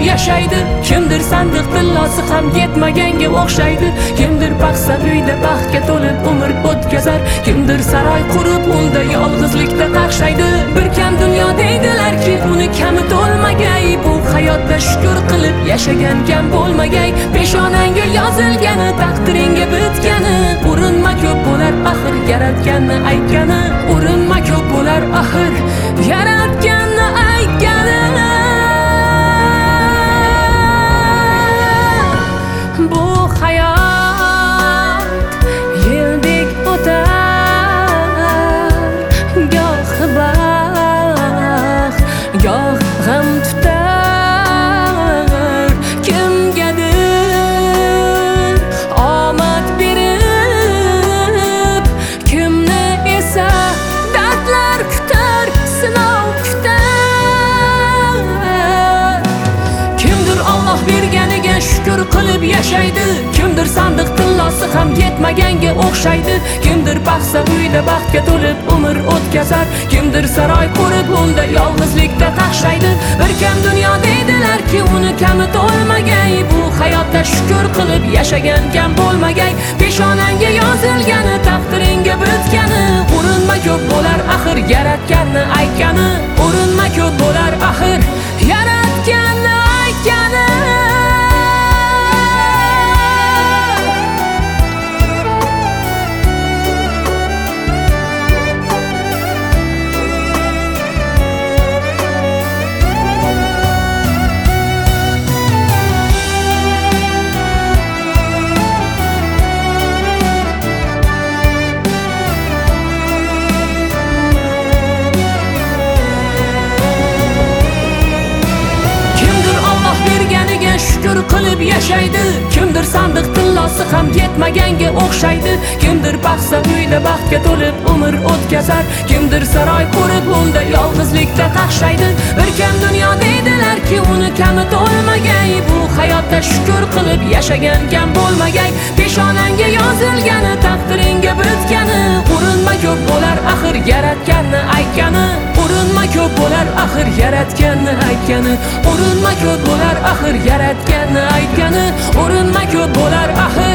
yashaydi. Kimdir sandiq tillosi ham yetmaganga o'xshaydi. Kimdir paxsa uyda baxtga to'lib umr o'tkazar. Kimdir saroy qurib unda yolg'izlikda qaqshaydi. Bir kam dunyo deydilarki uni kami to'lmagay. Bu hayotda shukr qilib yashagan kam bo'lmagay. Peshonangga yozilgani taqdiringga bitgani. Urinma ko'p bo'lar axir yaratganni aytgani. Urinma ko'p bo'lar axir yaratganni aytgani. Bu hayot yeldek o'tar, goh baxt, goh g'am tutar. Kimgadir omad berib, kimni esa dardlar kutar, sinov kutar. Kimdir Alloh berganiga shukr qilib yashaydi. Kimdir sandiq tillosi ham yetmaganga o'xshaydi. Kimdir paxsa uyda baxtga to'lib umr o'tkazar. Kimdir saroy qurib unda yolg'izlikda qaqshaydi. Bir kam dunyo deydilarki uni kami to'lmagay. Bu hayotda shukr qilib yashagan kam bo'lmagay. Peshonangga yozilgani taqdiringga bitgani. Urinma ko'p bo'lar axir yaratganni aytgani. Urinma ko'p bo'lar axir yaratganni aytgani. Shukr qilib yashaydi. Kimdir sandiq tillosi ham yetmaganga o'xshaydi. Kimdir paxsa uyda baxtga to'lib umr o'tkazar. Kimdir saroy qurib unda yolg'izlikda qaqshaydi. Bir kam dunyo deydilarki uni kami to'lmagay. Bu hayotda shukr qilib yashagan kam bo'lmagay. Peshonangga yozilgani taqdiringga bitgani. Urinma ko'p bo'lar axir yaratganni aytgani. Urinma ko'p bo'lar axir yaratganni aytgani. Urinma ko'p bo'lar axir yaratganni aytgani. Urinma ko'p bo'lar axir